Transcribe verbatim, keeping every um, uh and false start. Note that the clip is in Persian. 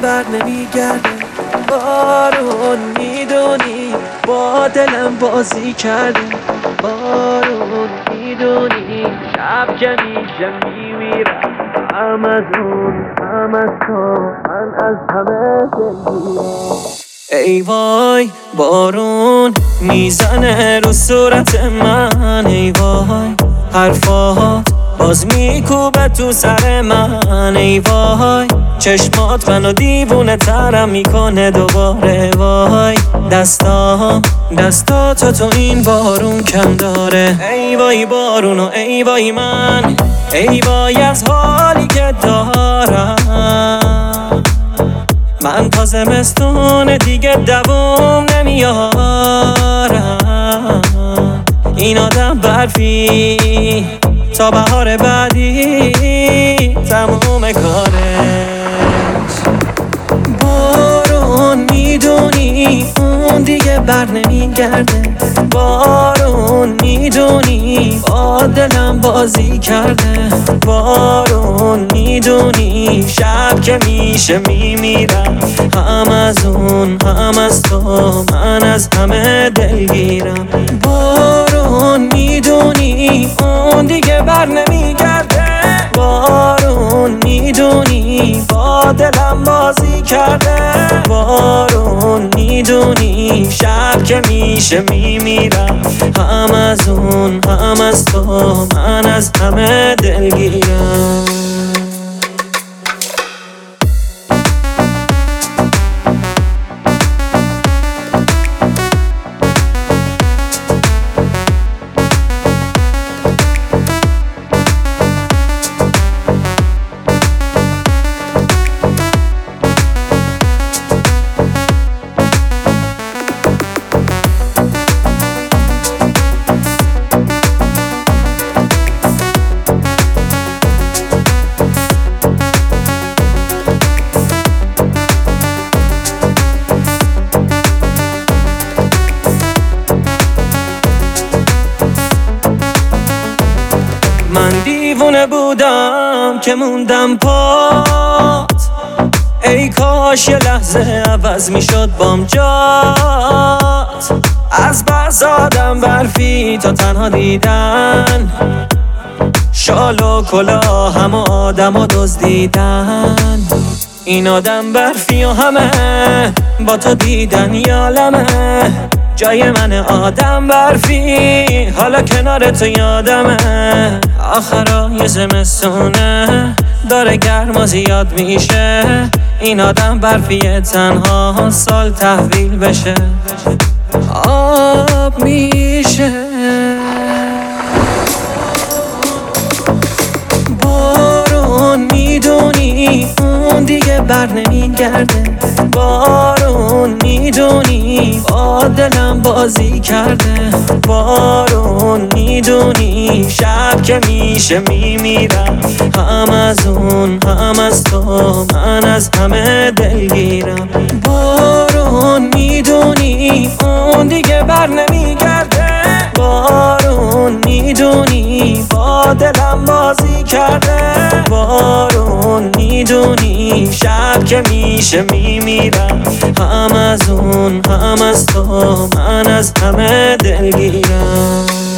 بر نمیگرده. بارون میدونی با دلم بازی کرده. بارون میدونی شب که میشه میمیرم، هم از اون هم از تو، من از همه دلگیرم. ای وای بارون میزنه رو صورت من، ای وای حرفات باز میکوبه تو سر من، ای وای چشمات منو دیوونه ترم میکنه دوباره. وای دستام دستاتو تو این بارون کم داره. ای وای بارون و ای وای من، ای وای از حالی که دارم. من تا زمستون دیگه دووم نمیارم. این آدم برفی تا بهار بعدی تموم کارش. بارون میدونی اون دیگه بر نمیگرده. بارون میدونی با دلم بازی کرده. بارون میدونی شب که میشه میمیرم، هم از اون هم از تو، من از همه دلگیرم. بارون میدونی اون دیگه بر نمیگرده. بارون میدونی با دلم بازی کرده. بارون میدونی شب که میشه میمیرم، هم از اون هم از تو، من از همه دلگیرم. من دیوونه بودم که موندم پات، ای کاش یه لحظه عوض میشد بام جات. از بس آدم برفی تا تنها دیدن، شال و کلاه هم آدم و دزدیدن. این آدم برفی و همه با تو دیدن یالمه. جای من آدم برفی حالا کنار تو یادمه. آخرای زمستونه داره گرم و زیاد میشه. این آدم برفی تنها سال تحویل بشه، آب میشه. بارون میدونی اون دیگه بر نمیگرده. بارون میدونی با دلم بازی کرده. بارون میدونی شب که میشه میمیرم، هم از اون هم از تو، من از همه دلگیرم. بارون میدونی اون دیگه بر نمیگرده. بارون میدونی با دلم بازی کرده. بارون میدونی شب که میشه میمیرم، هم از اون هم از تو، من از همه دلگیرم.